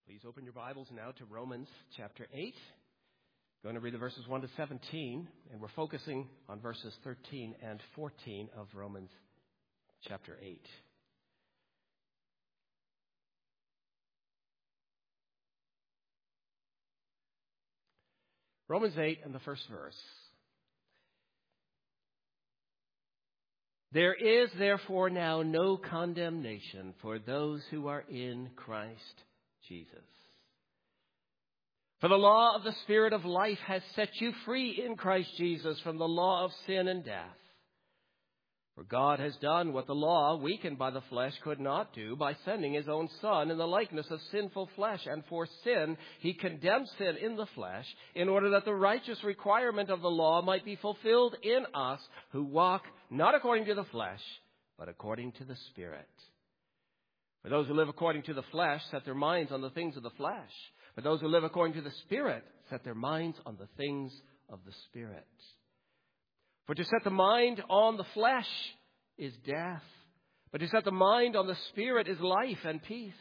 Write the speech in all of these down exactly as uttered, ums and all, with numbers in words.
Please open your Bibles now to Romans chapter eight. I'm going to read the verses one to seventeen, and we're focusing on verses thirteen and fourteen of Romans chapter eight. Romans eight and the first verse. There is therefore now no condemnation for those who are in Christ Jesus. For the law of the Spirit of life has set you free in Christ Jesus from the law of sin and death. For God has done what the law, weakened by the flesh, could not do by sending his own Son in the likeness of sinful flesh. And for sin, he condemned sin in the flesh, in order that the righteous requirement of the law might be fulfilled in us who walk not according to the flesh, but according to the Spirit. For those who live according to the flesh set their minds on the things of the flesh. But those who live according to the Spirit set their minds on the things of the Spirit. For to set the mind on the flesh is death, but to set the mind on the Spirit is life and peace.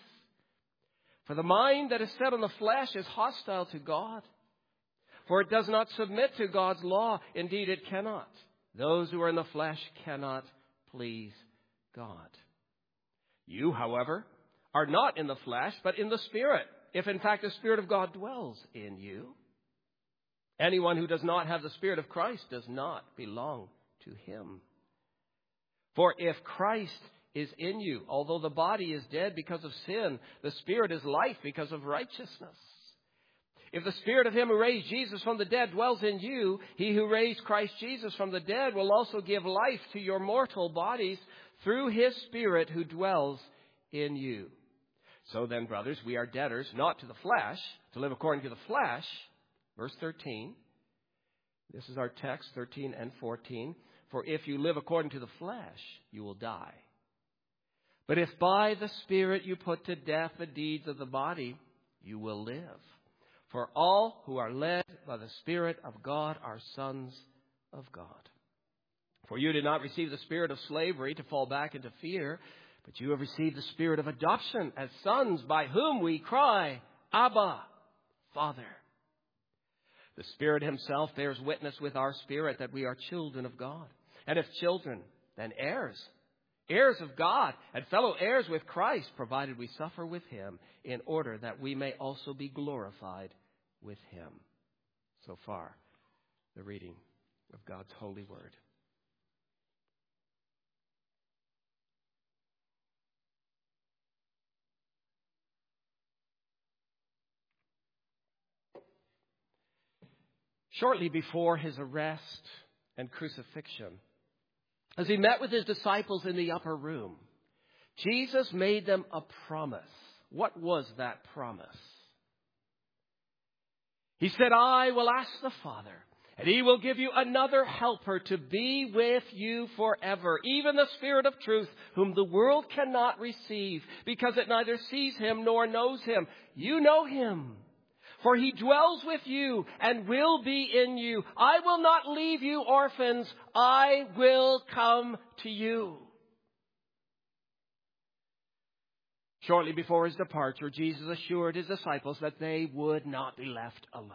For the mind that is set on the flesh is hostile to God, for it does not submit to God's law. Indeed, it cannot. Those who are in the flesh cannot please God. You, however, are not in the flesh, but in the Spirit, if in fact the Spirit of God dwells in you. Anyone who does not have the Spirit of Christ does not belong to him. For if Christ is in you, although the body is dead because of sin, the Spirit is life because of righteousness. If the Spirit of him who raised Jesus from the dead dwells in you, he who raised Christ Jesus from the dead will also give life to your mortal bodies through his Spirit who dwells in you. So then, brothers, we are debtors, not to the flesh, to live according to the flesh. Verse thirteen. This is our text, thirteen and fourteen. For if you live according to the flesh, you will die. But if by the Spirit you put to death the deeds of the body, you will live. For all who are led by the Spirit of God are sons of God. For you did not receive the spirit of slavery to fall back into fear, but you have received the Spirit of adoption as sons, by whom we cry, Abba, Father. The Spirit himself bears witness with our spirit that we are children of God. And if children, then heirs, heirs of God, and fellow heirs with Christ, provided we suffer with him, in order that we may also be glorified with him. So far, the reading of God's holy word. Shortly before his arrest and crucifixion, as he met with his disciples in the upper room, Jesus made them a promise. What was that promise? He said, I will ask the Father, and he will give you another helper to be with you forever, even the Spirit of truth, whom the world cannot receive, because it neither sees him nor knows him. You know him, for he dwells with you and will be in you. I will not leave you orphans. I will come to you. Shortly before his departure, Jesus assured his disciples that they would not be left alone.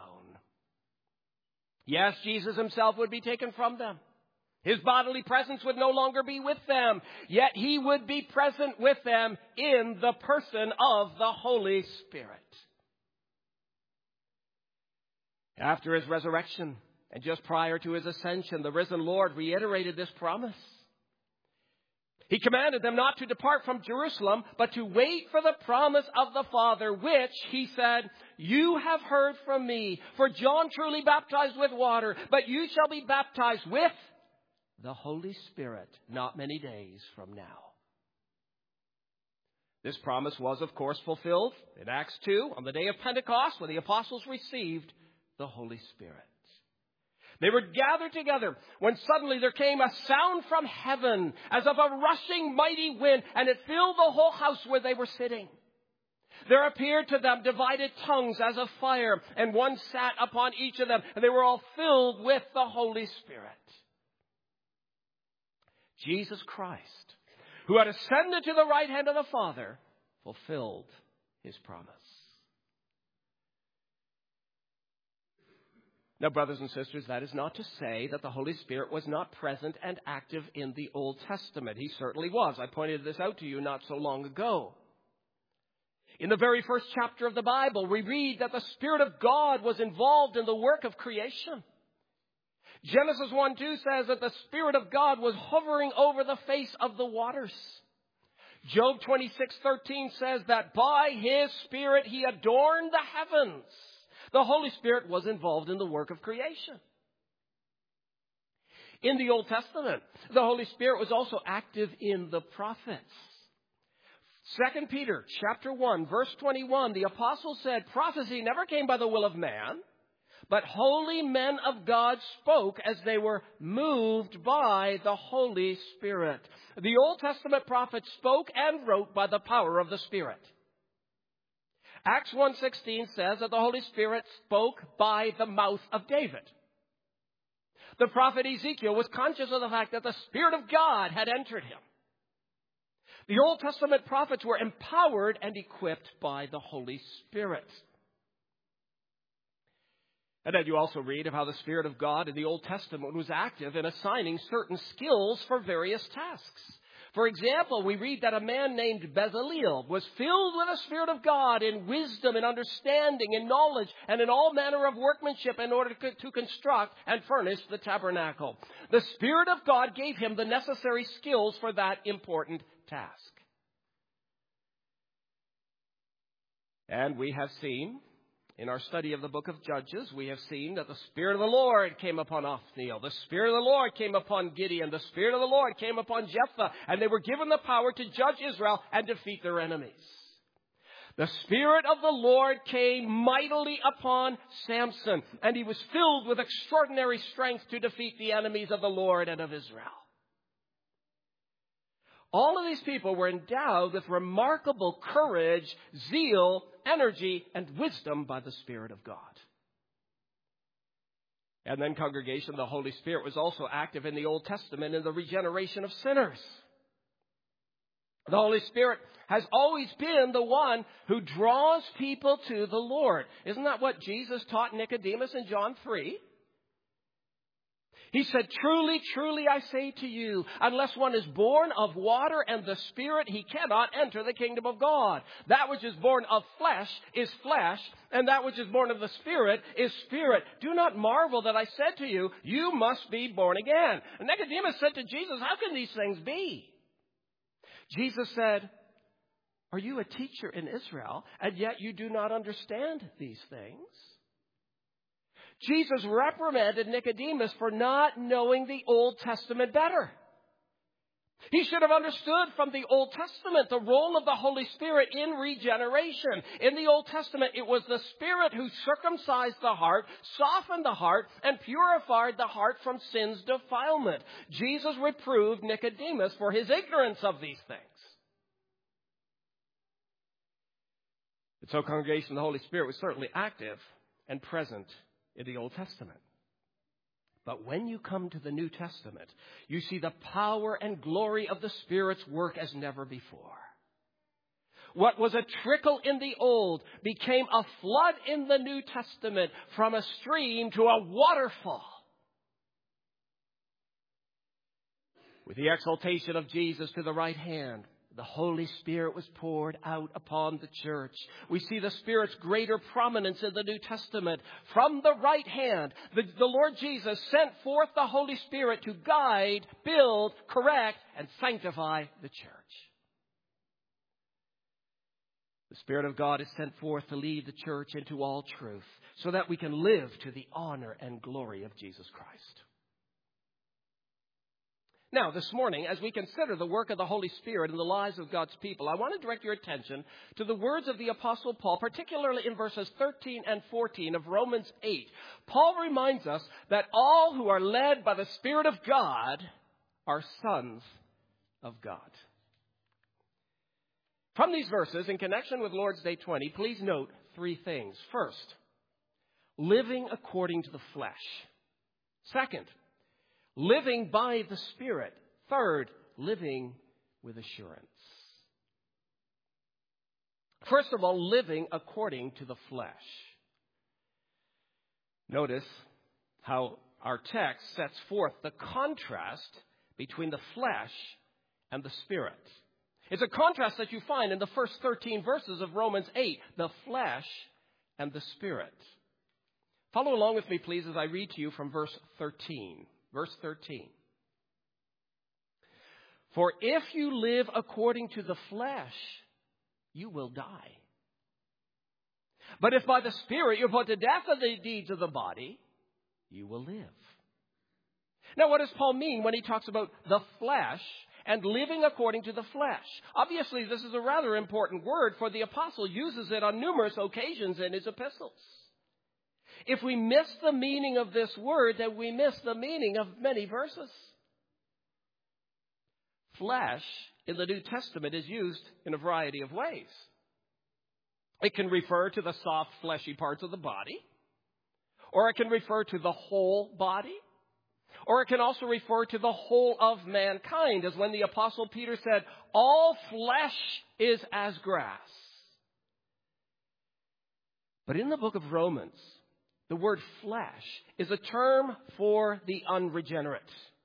Yes, Jesus himself would be taken from them. His bodily presence would no longer be with them. Yet he would be present with them in the person of the Holy Spirit. After his resurrection and just prior to his ascension, the risen Lord reiterated this promise. He commanded them not to depart from Jerusalem, but to wait for the promise of the Father, which, he said, you have heard from me. For John truly baptized with water, but you shall be baptized with the Holy Spirit not many days from now. This promise was, of course, fulfilled in Acts two on the day of Pentecost, when the apostles received the Holy Spirit. They were gathered together when suddenly there came a sound from heaven as of a rushing mighty wind, and it filled the whole house where they were sitting. There appeared to them divided tongues as of fire, and one sat upon each of them, and they were all filled with the Holy Spirit. Jesus Christ, who had ascended to the right hand of the Father, fulfilled his promise. Now, brothers and sisters, that is not to say that the Holy Spirit was not present and active in the Old Testament. He certainly was. I pointed this out to you not so long ago. In the very first chapter of the Bible, we read that the Spirit of God was involved in the work of creation. Genesis one two says that the Spirit of God was hovering over the face of the waters. Job twenty-six thirteen says that by His Spirit He adorned the heavens. The Holy Spirit was involved in the work of creation. In the Old Testament, the Holy Spirit was also active in the prophets. Second Peter chapter one, verse twenty-one, the apostle said, prophecy never came by the will of man, but holy men of God spoke as they were moved by the Holy Spirit. The Old Testament prophets spoke and wrote by the power of the Spirit. Acts one sixteen says that the Holy Spirit spoke by the mouth of David. The prophet Ezekiel was conscious of the fact that the Spirit of God had entered him. The Old Testament prophets were empowered and equipped by the Holy Spirit. And then you also read of how the Spirit of God in the Old Testament was active in assigning certain skills for various tasks. For example, we read that a man named Bezaleel was filled with the Spirit of God in wisdom and understanding and knowledge and in all manner of workmanship in order to construct and furnish the tabernacle. The Spirit of God gave him the necessary skills for that important task. And we have seen, in our study of the book of Judges, we have seen that the Spirit of the Lord came upon Othniel. The Spirit of the Lord came upon Gideon. The Spirit of the Lord came upon Jephthah. And they were given the power to judge Israel and defeat their enemies. The Spirit of the Lord came mightily upon Samson. And he was filled with extraordinary strength to defeat the enemies of the Lord and of Israel. All of these people were endowed with remarkable courage, zeal, energy, and wisdom by the Spirit of God. And then, congregation, the Holy Spirit was also active in the Old Testament in the regeneration of sinners. The Holy Spirit has always been the one who draws people to the Lord. Isn't that what Jesus taught Nicodemus in John three? He said, truly, truly, I say to you, unless one is born of water and the Spirit, he cannot enter the kingdom of God. That which is born of flesh is flesh, and that which is born of the Spirit is spirit. Do not marvel that I said to you, you must be born again. And Nicodemus said to Jesus, how can these things be? Jesus said, are you a teacher in Israel, and yet you do not understand these things? Jesus reprimanded Nicodemus for not knowing the Old Testament better. He should have understood from the Old Testament the role of the Holy Spirit in regeneration. In the Old Testament, it was the Spirit who circumcised the heart, softened the heart, and purified the heart from sin's defilement. Jesus reproved Nicodemus for his ignorance of these things. And so, congregation, the Holy Spirit was certainly active and present in the Old Testament. But when you come to the New Testament, you see the power and glory of the Spirit's work as never before. What was a trickle in the Old became a flood in the New Testament, from a stream to a waterfall. With the exaltation of Jesus to the right hand, the Holy Spirit was poured out upon the church. We see the Spirit's greater prominence in the New Testament. From the right hand, the, the Lord Jesus sent forth the Holy Spirit to guide, build, correct, and sanctify the church. The Spirit of God is sent forth to lead the church into all truth, so that we can live to the honor and glory of Jesus Christ. Now, this morning, as we consider the work of the Holy Spirit in the lives of God's people, I want to direct your attention to the words of the Apostle Paul, particularly in verses thirteen and fourteen of Romans eight. Paul reminds us that all who are led by the Spirit of God are sons of God. From these verses, in connection with Lord's Day twenty, please note three things. First, living according to the flesh. Second, living by the Spirit. Third, living with assurance. First of all, living according to the flesh. Notice how our text sets forth the contrast between the flesh and the spirit. It's a contrast that you find in the first thirteen verses of Romans eight, the flesh and the spirit. Follow along with me, please, as I read to you from verse thirteen. Verse thirteen. For if you live according to the flesh, you will die. But if by the Spirit you put to death the deeds of the body, you will live. Now, what does Paul mean when he talks about the flesh and living according to the flesh? Obviously, this is a rather important word, for the apostle uses it on numerous occasions in his epistles. If we miss the meaning of this word, then we miss the meaning of many verses. Flesh in the New Testament is used in a variety of ways. It can refer to the soft, fleshy parts of the body, or it can refer to the whole body, or it can also refer to the whole of mankind, as when the Apostle Peter said, all flesh is as grass. But in the book of Romans, the word flesh is a term for the unregenerate.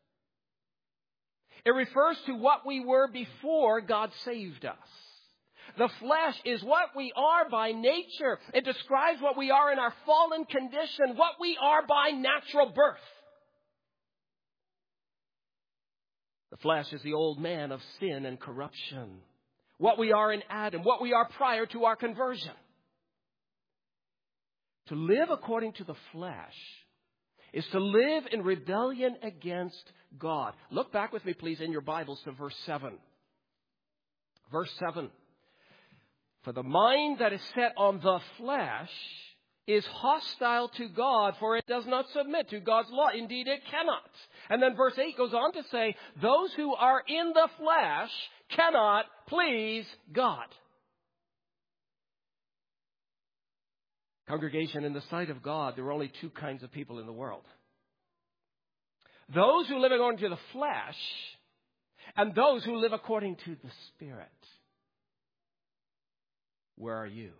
It refers to what we were before God saved us. The flesh is what we are by nature. It describes what we are in our fallen condition, what we are by natural birth. The flesh is the old man of sin and corruption. What we are in Adam, what we are prior to our conversion. To live according to the flesh is to live in rebellion against God. Look back with me, please, in your Bibles to verse seven. Verse seven. For the mind that is set on the flesh is hostile to God, for it does not submit to God's law. Indeed, it cannot. And then verse eight goes on to say, those who are in the flesh cannot please God. Congregation, in the sight of God, there are only two kinds of people in the world. Those who live according to the flesh and those who live according to the Spirit. Where are you?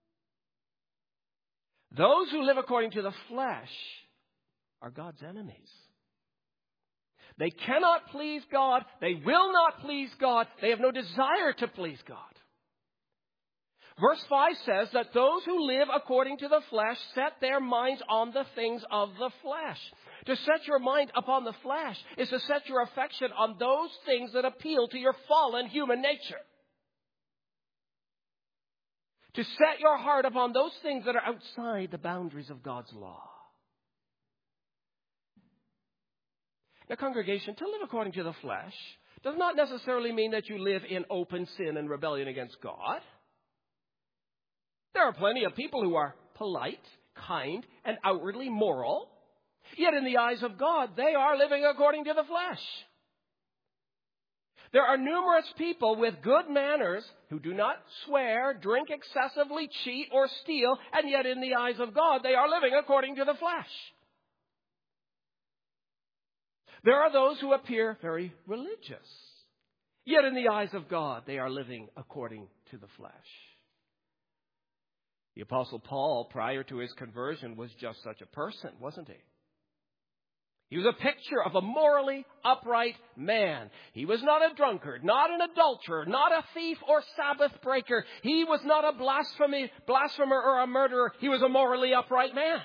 Those who live according to the flesh are God's enemies. They cannot please God. They will not please God. They have no desire to please God. Verse five says that those who live according to the flesh set their minds on the things of the flesh. To set your mind upon the flesh is to set your affection on those things that appeal to your fallen human nature. To set your heart upon those things that are outside the boundaries of God's law. Now, congregation, to live according to the flesh does not necessarily mean that you live in open sin and rebellion against God. There are plenty of people who are polite, kind, and outwardly moral. Yet in the eyes of God, they are living according to the flesh. There are numerous people with good manners who do not swear, drink excessively, cheat, or steal, and yet in the eyes of God, they are living according to the flesh. There are those who appear very religious, yet in the eyes of God, they are living according to the flesh. The Apostle Paul, prior to his conversion, was just such a person, wasn't he? He was a picture of a morally upright man. He was not a drunkard, not an adulterer, not a thief or Sabbath breaker. He was not a blasphemy, blasphemer or a murderer. He was a morally upright man.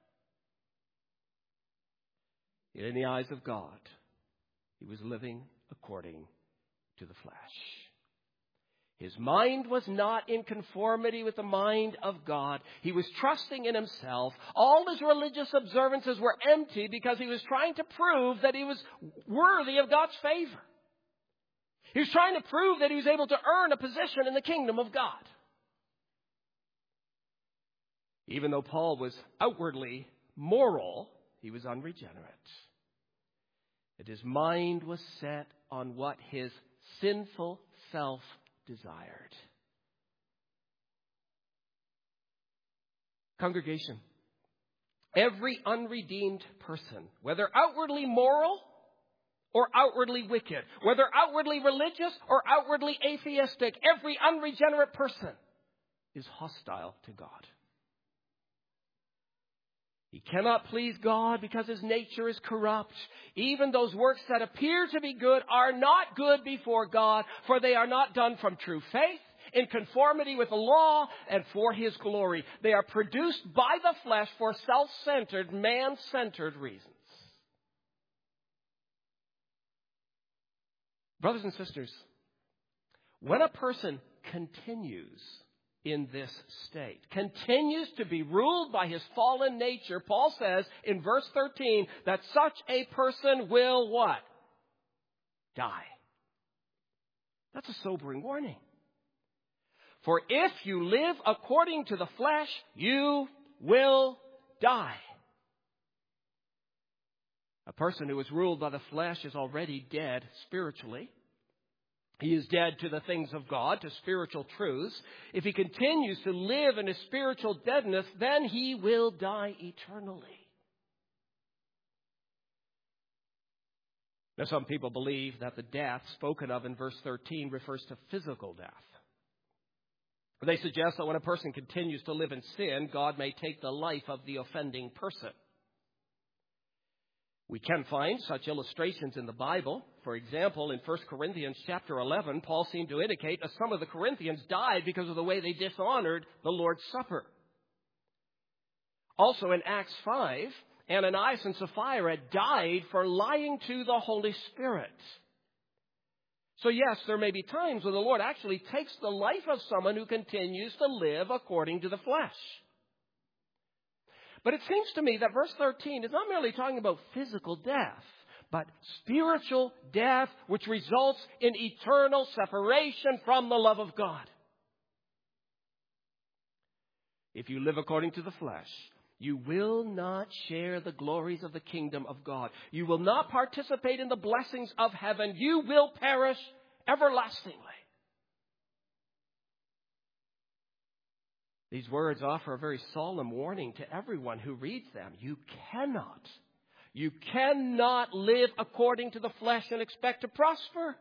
Yet in the eyes of God, he was living according to the flesh. His mind was not in conformity with the mind of God. He was trusting in himself. All his religious observances were empty because he was trying to prove that he was worthy of God's favor. He was trying to prove that he was able to earn a position in the kingdom of God. Even though Paul was outwardly moral, he was unregenerate. And his mind was set on what his sinful self desired. Congregation, every unredeemed person, whether outwardly moral or outwardly wicked, whether outwardly religious or outwardly atheistic, every unregenerate person is hostile to God. He cannot please God because his nature is corrupt. Even those works that appear to be good are not good before God, for they are not done from true faith, in conformity with the law, and for his glory. They are produced by the flesh for self-centered, man-centered reasons. Brothers and sisters, when a person continues in this state, continues to be ruled by his fallen nature, Paul says in verse thirteen that such a person will what? Die. That's a sobering warning. For if you live according to the flesh, you will die. A person who is ruled by the flesh is already dead spiritually. He is dead to the things of God, to spiritual truths. If he continues to live in his spiritual deadness, then he will die eternally. Now, some people believe that the death spoken of in verse thirteen refers to physical death. They suggest that when a person continues to live in sin, God may take the life of the offending person. We can find such illustrations in the Bible. For example, in First Corinthians chapter eleven, Paul seemed to indicate that some of the Corinthians died because of the way they dishonored the Lord's Supper. Also in Acts five, Ananias and Sapphira died for lying to the Holy Spirit. So yes, there may be times when the Lord actually takes the life of someone who continues to live according to the flesh. But it seems to me that verse thirteen is not merely talking about physical death, but spiritual death, which results in eternal separation from the love of God. If you live according to the flesh, you will not share the glories of the kingdom of God. You will not participate in the blessings of heaven. You will perish everlastingly. These words offer a very solemn warning to everyone who reads them. You cannot, you cannot live according to the flesh and expect to prosper.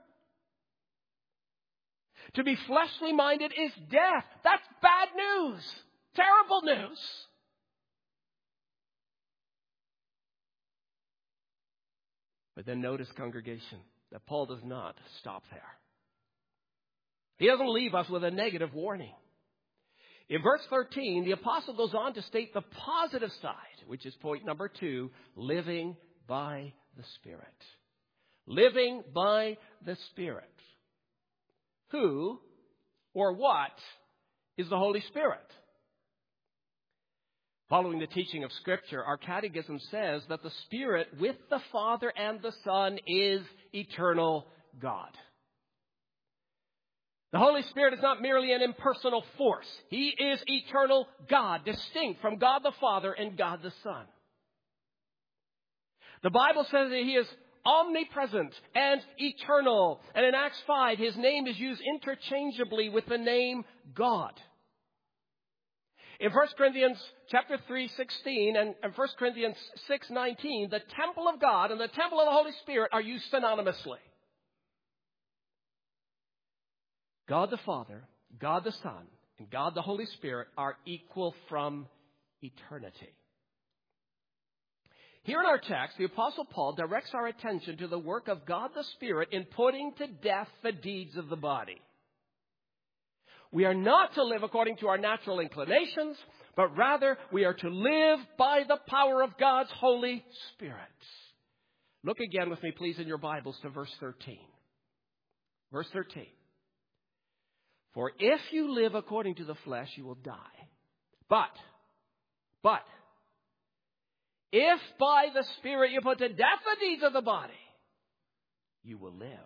To be fleshly minded is death. That's bad news. Terrible news. But then notice, congregation, that Paul does not stop there. He doesn't leave us with a negative warning. In verse thirteen, the apostle goes on to state the positive side, which is point number two, living by the Spirit. Living by the Spirit. Who or what is the Holy Spirit? Following the teaching of Scripture, our catechism says that the Spirit with the Father and the Son is eternal God. The Holy Spirit is not merely an impersonal force. He is eternal God, distinct from God the Father and God the Son. The Bible says that He is omnipresent and eternal. And in Acts five, His name is used interchangeably with the name God. In First Corinthians chapter three, sixteen and First Corinthians six, nineteen, the temple of God and the temple of the Holy Spirit are used synonymously. God the Father, God the Son, and God the Holy Spirit are equal from eternity. Here in our text, the Apostle Paul directs our attention to the work of God the Spirit in putting to death the deeds of the body. We are not to live according to our natural inclinations, but rather we are to live by the power of God's Holy Spirit. Look again with me, please, in your Bibles to verse thirteen. Verse thirteen. For if you live according to the flesh, you will die. But, but, if by the Spirit you put to death the deeds of the body, you will live.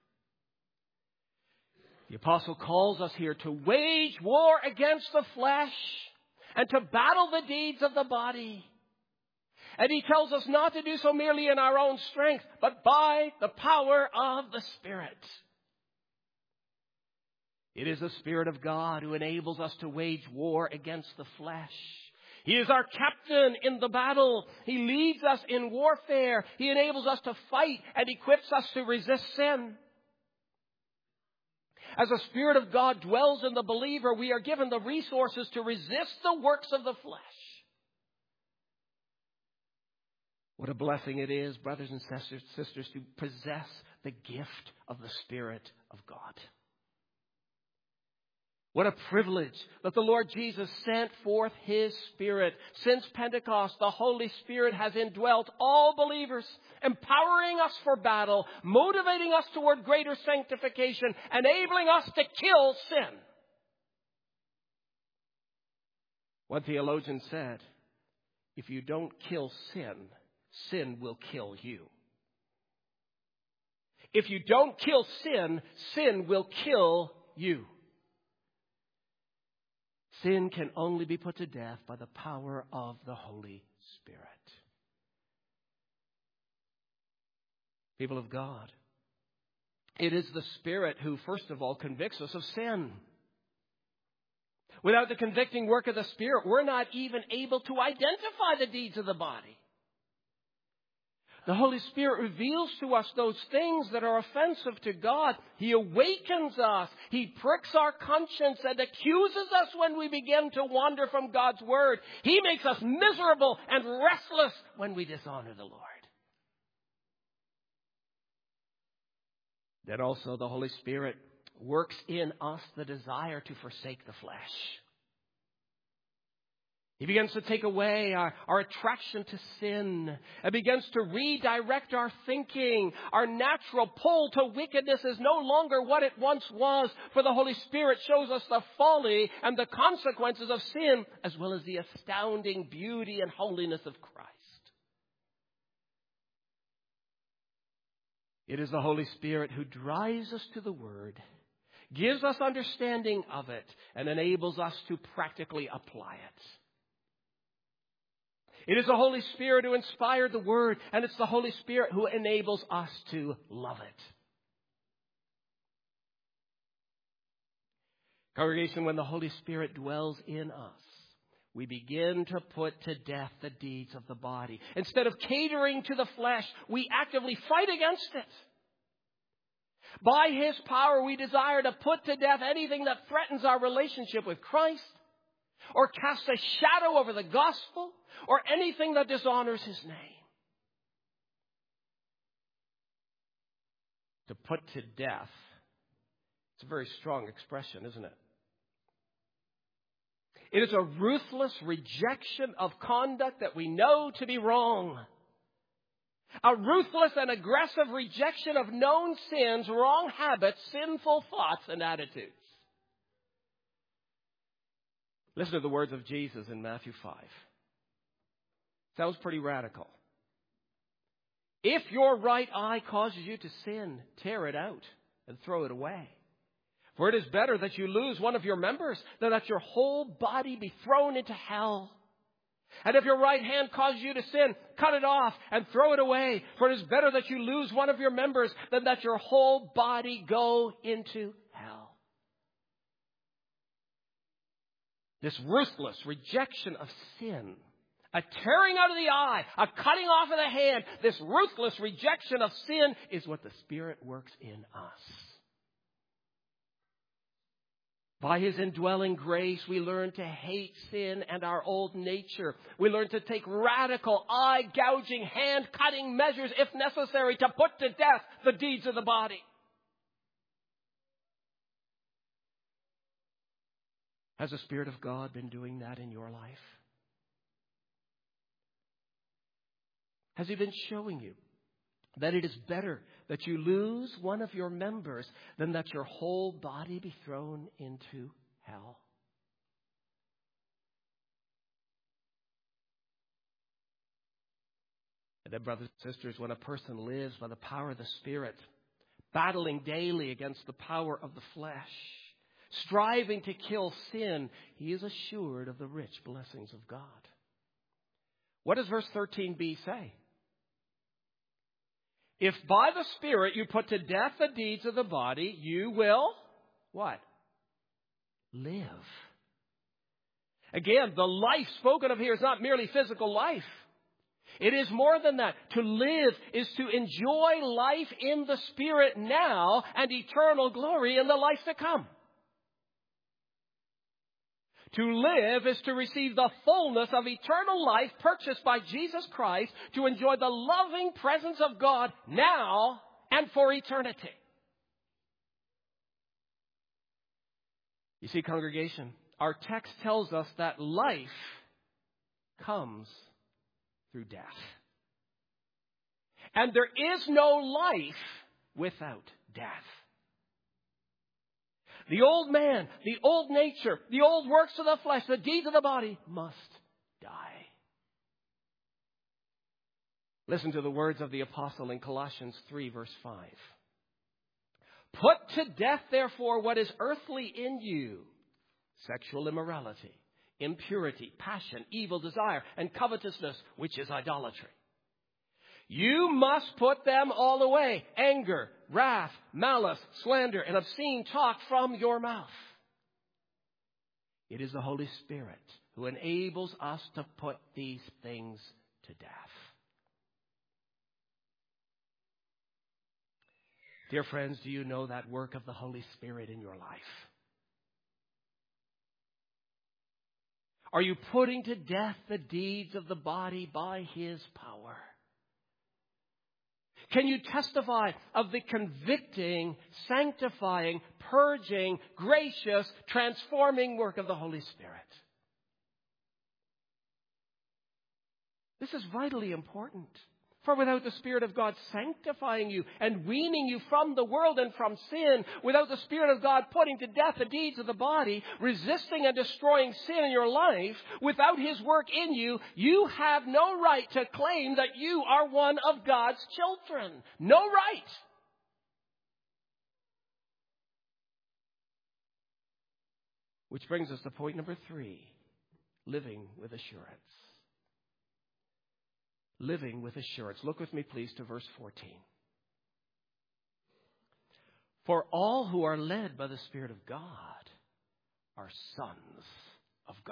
The apostle calls us here to wage war against the flesh and to battle the deeds of the body. And he tells us not to do so merely in our own strength, but by the power of the Spirit. It is the Spirit of God who enables us to wage war against the flesh. He is our captain in the battle. He leads us in warfare. He enables us to fight and equips us to resist sin. As the Spirit of God dwells in the believer, we are given the resources to resist the works of the flesh. What a blessing it is, brothers and sisters, sisters, to possess the gift of the Spirit of God. What a privilege that the Lord Jesus sent forth His Spirit. Since Pentecost, the Holy Spirit has indwelt all believers, empowering us for battle, motivating us toward greater sanctification, enabling us to kill sin. One theologian said, if you don't kill sin, sin will kill you. If you don't kill sin, sin will kill you. Sin can only be put to death by the power of the Holy Spirit. People of God, it is the Spirit who, first of all, convicts us of sin. Without the convicting work of the Spirit, we're not even able to identify the deeds of the body. The Holy Spirit reveals to us those things that are offensive to God. He awakens us. He pricks our conscience and accuses us when we begin to wander from God's Word. He makes us miserable and restless when we dishonor the Lord. Then also the Holy Spirit works in us the desire to forsake the flesh. He begins to take away our, our attraction to sin. It begins to redirect our thinking. Our natural pull to wickedness is no longer what it once was, for the Holy Spirit shows us the folly and the consequences of sin, as well as the astounding beauty and holiness of Christ. It is the Holy Spirit who drives us to the Word, gives us understanding of it, and enables us to practically apply it. It is the Holy Spirit who inspired the Word, and it's the Holy Spirit who enables us to love it. Congregation, when the Holy Spirit dwells in us, we begin to put to death the deeds of the body. Instead of catering to the flesh, we actively fight against it. By His power, we desire to put to death anything that threatens our relationship with Christ, or casts a shadow over the gospel, or anything that dishonors His name. To put to death, it's a very strong expression, isn't it? It is a ruthless rejection of conduct that we know to be wrong. A ruthless and aggressive rejection of known sins, wrong habits, sinful thoughts, and attitudes. Listen to the words of Jesus in Matthew five. Sounds pretty radical. If your right eye causes you to sin, tear it out and throw it away. For it is better that you lose one of your members than that your whole body be thrown into hell. And if your right hand causes you to sin, cut it off and throw it away. For it is better that you lose one of your members than that your whole body go into hell. This ruthless rejection of sin, a tearing out of the eye, a cutting off of the hand, this ruthless rejection of sin is what the Spirit works in us. By His indwelling grace, we learn to hate sin and our old nature. We learn to take radical, eye-gouging, hand-cutting measures, if necessary, to put to death the deeds of the body. Has the Spirit of God been doing that in your life? Has He been showing you that it is better that you lose one of your members than that your whole body be thrown into hell? And then, brothers and sisters, when a person lives by the power of the Spirit, battling daily against the power of the flesh, striving to kill sin, he is assured of the rich blessings of God. What does verse thirteen b say? If by the Spirit you put to death the deeds of the body, you will, what? Live. Again, the life spoken of here is not merely physical life. It is more than that. To live is to enjoy life in the Spirit now and eternal glory in the life to come. To live is to receive the fullness of eternal life purchased by Jesus Christ, to enjoy the loving presence of God now and for eternity. You see, congregation, our text tells us that life comes through death. And there is no life without death. The old man, the old nature, the old works of the flesh, the deeds of the body must die. Listen to the words of the apostle in Colossians three, verse five. Put to death, therefore, what is earthly in you: sexual immorality, impurity, passion, evil desire, and covetousness, which is idolatry. You must put them all away: anger, wrath, malice, slander, and obscene talk from your mouth. It is the Holy Spirit who enables us to put these things to death. Dear friends, do you know that work of the Holy Spirit in your life? Are you putting to death the deeds of the body by His power? Can you testify of the convicting, sanctifying, purging, gracious, transforming work of the Holy Spirit? This is vitally important. For without the Spirit of God sanctifying you and weaning you from the world and from sin, without the Spirit of God putting to death the deeds of the body, resisting and destroying sin in your life, without His work in you, you have no right to claim that you are one of God's children. No right. Which brings us to point number three: living with assurance. Living with assurance. Look with me, please, to verse fourteen. For all who are led by the Spirit of God are sons of God.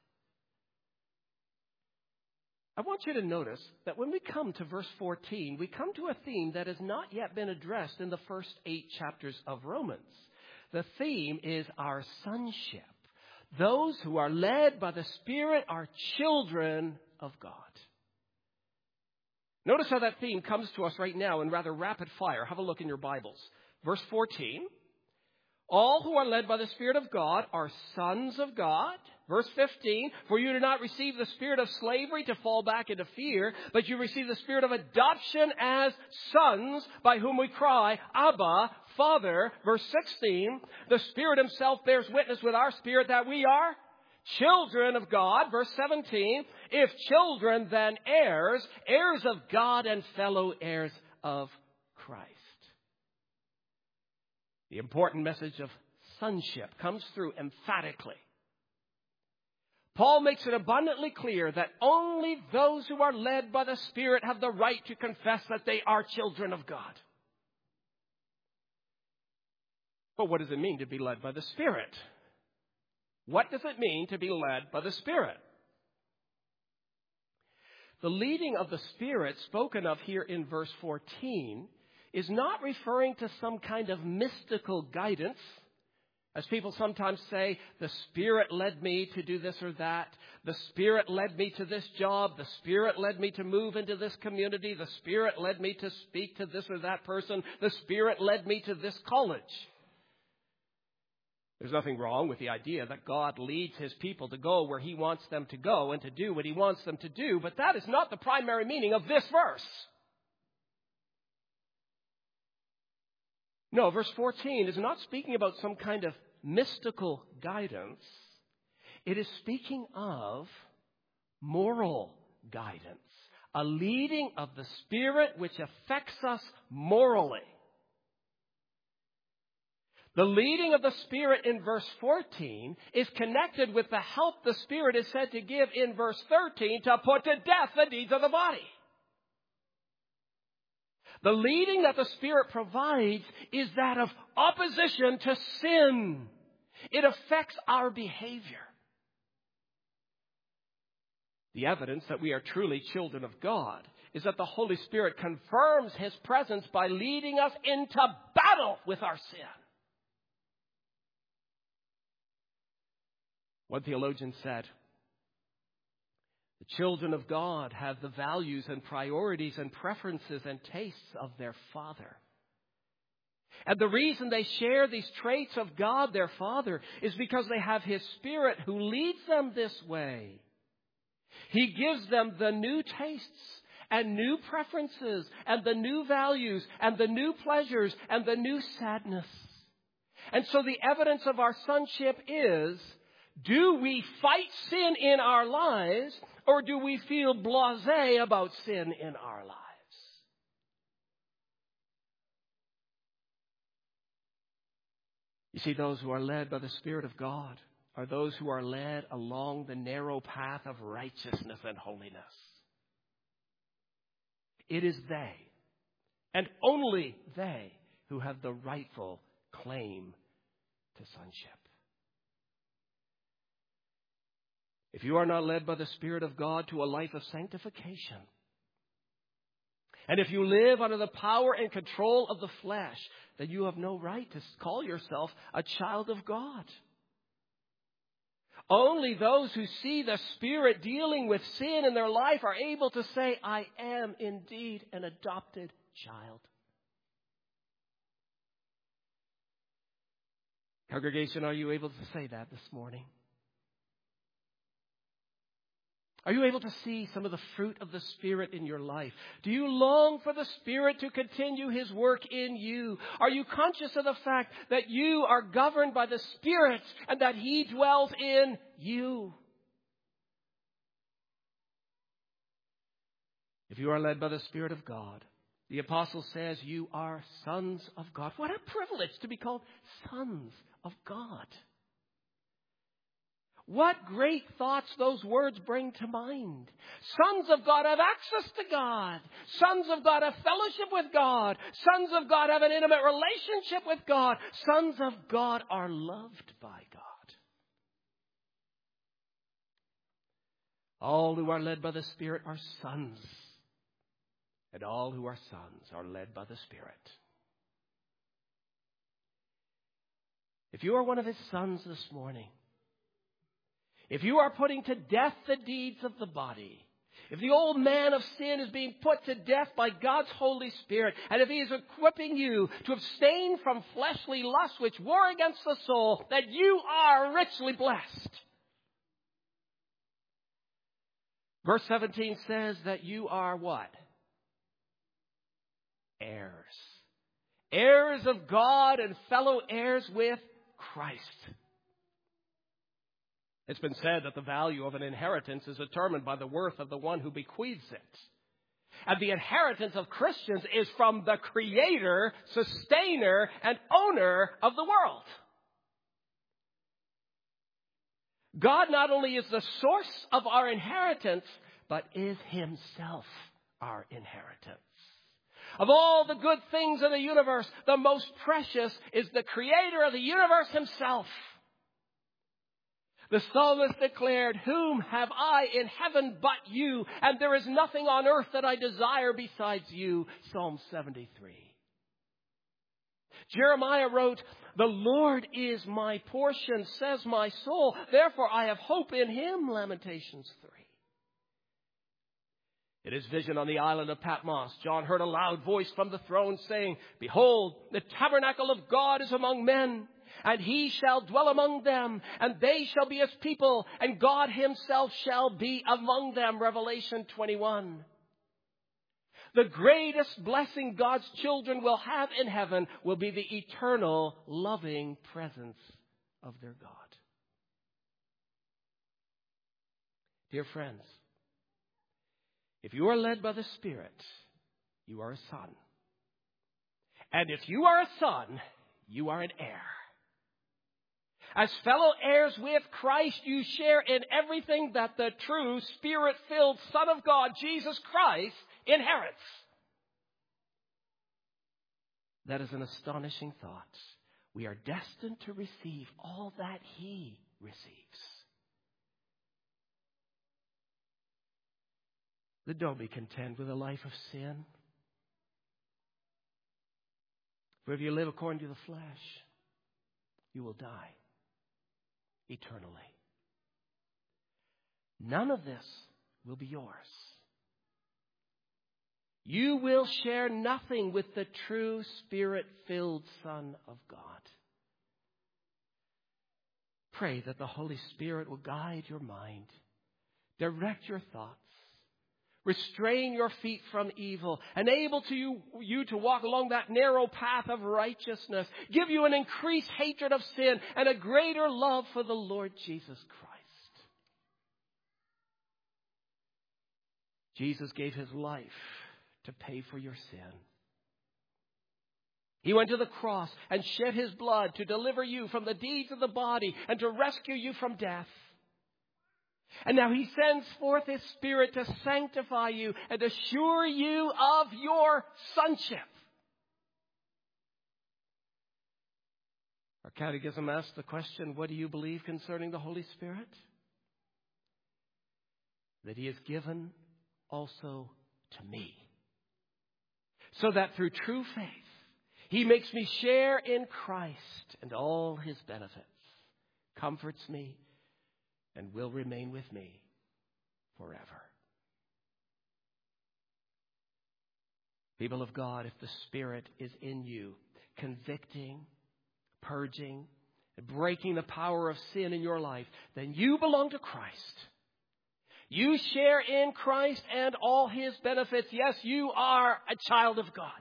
I want you to notice that when we come to verse fourteen, we come to a theme that has not yet been addressed in the first eight chapters of Romans. The theme is our sonship. Those who are led by the Spirit are children of God. Notice how that theme comes to us right now in rather rapid fire. Have a look in your Bibles. Verse fourteen. All who are led by the Spirit of God are sons of God. Verse fifteen. For you do not receive the spirit of slavery to fall back into fear, but you receive the spirit of adoption as sons, by whom we cry, Abba, Father. Verse sixteen. The Spirit Himself bears witness with our spirit that we are children of God. Verse seventeen, if children, then heirs, heirs of God and fellow heirs of Christ. The important message of sonship comes through emphatically. Paul makes it abundantly clear that only those who are led by the Spirit have the right to confess that they are children of God. But what does it mean to be led by the Spirit? What does it mean to be led by the Spirit? The leading of the Spirit spoken of here in verse fourteen is not referring to some kind of mystical guidance. As people sometimes say, the Spirit led me to do this or that. The Spirit led me to this job. The Spirit led me to move into this community. The Spirit led me to speak to this or that person. The Spirit led me to this college. There's nothing wrong with the idea that God leads His people to go where He wants them to go and to do what He wants them to do, but that is not the primary meaning of this verse. No, verse fourteen is not speaking about some kind of mystical guidance. It is speaking of moral guidance, a leading of the Spirit which affects us morally. The leading of the Spirit in verse fourteen is connected with the help the Spirit is said to give in verse thirteen to put to death the deeds of the body. The leading that the Spirit provides is that of opposition to sin. It affects our behavior. The evidence that we are truly children of God is that the Holy Spirit confirms His presence by leading us into battle with our sin. One theologian said, the children of God have the values and priorities and preferences and tastes of their Father. And the reason they share these traits of God, their Father, is because they have His Spirit who leads them this way. He gives them the new tastes and new preferences and the new values and the new pleasures and the new sadness. And so the evidence of our sonship is, do we fight sin in our lives, or do we feel blasé about sin in our lives? You see, those who are led by the Spirit of God are those who are led along the narrow path of righteousness and holiness. It is they, and only they, who have the rightful claim to sonship. If you are not led by the Spirit of God to a life of sanctification, and if you live under the power and control of the flesh, then you have no right to call yourself a child of God. Only those who see the Spirit dealing with sin in their life are able to say, I am indeed an adopted child. Congregation, are you able to say that this morning? Are you able to see some of the fruit of the Spirit in your life? Do you long for the Spirit to continue His work in you? Are you conscious of the fact that you are governed by the Spirit and that He dwells in you? If you are led by the Spirit of God, the apostle says you are sons of God. What a privilege to be called sons of God. What great thoughts those words bring to mind. Sons of God have access to God. Sons of God have fellowship with God. Sons of God have an intimate relationship with God. Sons of God are loved by God. All who are led by the Spirit are sons. And all who are sons are led by the Spirit. If you are one of His sons this morning, if you are putting to death the deeds of the body, if the old man of sin is being put to death by God's Holy Spirit, and if He is equipping you to abstain from fleshly lusts which war against the soul, that you are richly blessed. Verse seventeen says that you are what? Heirs. Heirs of God and fellow heirs with Christ. It's been said that the value of an inheritance is determined by the worth of the one who bequeaths it. And the inheritance of Christians is from the Creator, Sustainer, and Owner of the world. God not only is the source of our inheritance, but is Himself our inheritance. Of all the good things in the universe, the most precious is the Creator of the universe Himself. The psalmist declared, whom have I in heaven but you? And there is nothing on earth that I desire besides you. Psalm seventy-three. Jeremiah wrote, the Lord is my portion, says my soul. Therefore I have hope in Him. Lamentations three. In his vision on the island of Patmos, John heard a loud voice from the throne saying, behold, the tabernacle of God is among men. And He shall dwell among them, and they shall be His people, and God Himself shall be among them. Revelation twenty-one. The greatest blessing God's children will have in heaven will be the eternal, loving presence of their God. Dear friends, if you are led by the Spirit, you are a son. And if you are a son, you are an heir. As fellow heirs with Christ, you share in everything that the true Spirit-filled Son of God, Jesus Christ, inherits. That is an astonishing thought. We are destined to receive all that He receives. But don't be content with a life of sin. For if you live according to the flesh, you will die eternally. none of this will be yours. You will share nothing with the true Spirit-filled Son of God. Pray that the Holy Spirit will guide your mind, direct your thoughts, restrain your feet from evil, enable to you, you to walk along that narrow path of righteousness, give you an increased hatred of sin and a greater love for the Lord Jesus Christ. Jesus gave his life to pay for your sin. He went to the cross and shed his blood to deliver you from the deeds of the body and to rescue you from death. And now he sends forth his Spirit to sanctify you and assure you of your sonship. Our catechism asks the question, what do you believe concerning the Holy Spirit? That he is given also to me, so that through true faith, he makes me share in Christ and all his benefits, comforts me, and will remain with me forever. People of God, if the Spirit is in you, convicting, purging, and breaking the power of sin in your life, then you belong to Christ. You share in Christ and all his benefits. Yes, you are a child of God.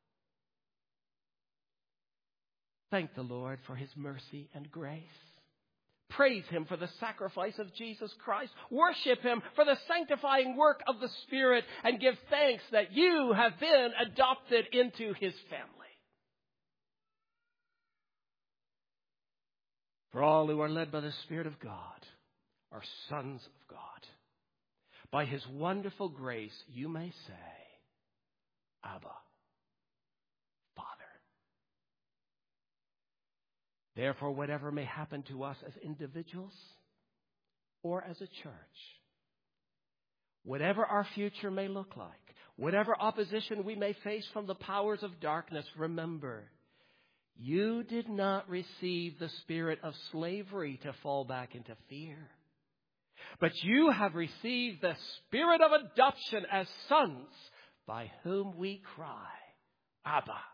Thank the Lord for his mercy and grace. Praise him for the sacrifice of Jesus Christ. Worship him for the sanctifying work of the Spirit. And give thanks that you have been adopted into his family. For all who are led by the Spirit of God are sons of God. By his wonderful grace, you may say, Abba, Father. Therefore, whatever may happen to us as individuals or as a church, whatever our future may look like, whatever opposition we may face from the powers of darkness, remember, you did not receive the spirit of slavery to fall back into fear, but you have received the spirit of adoption as sons, by whom we cry, Abba,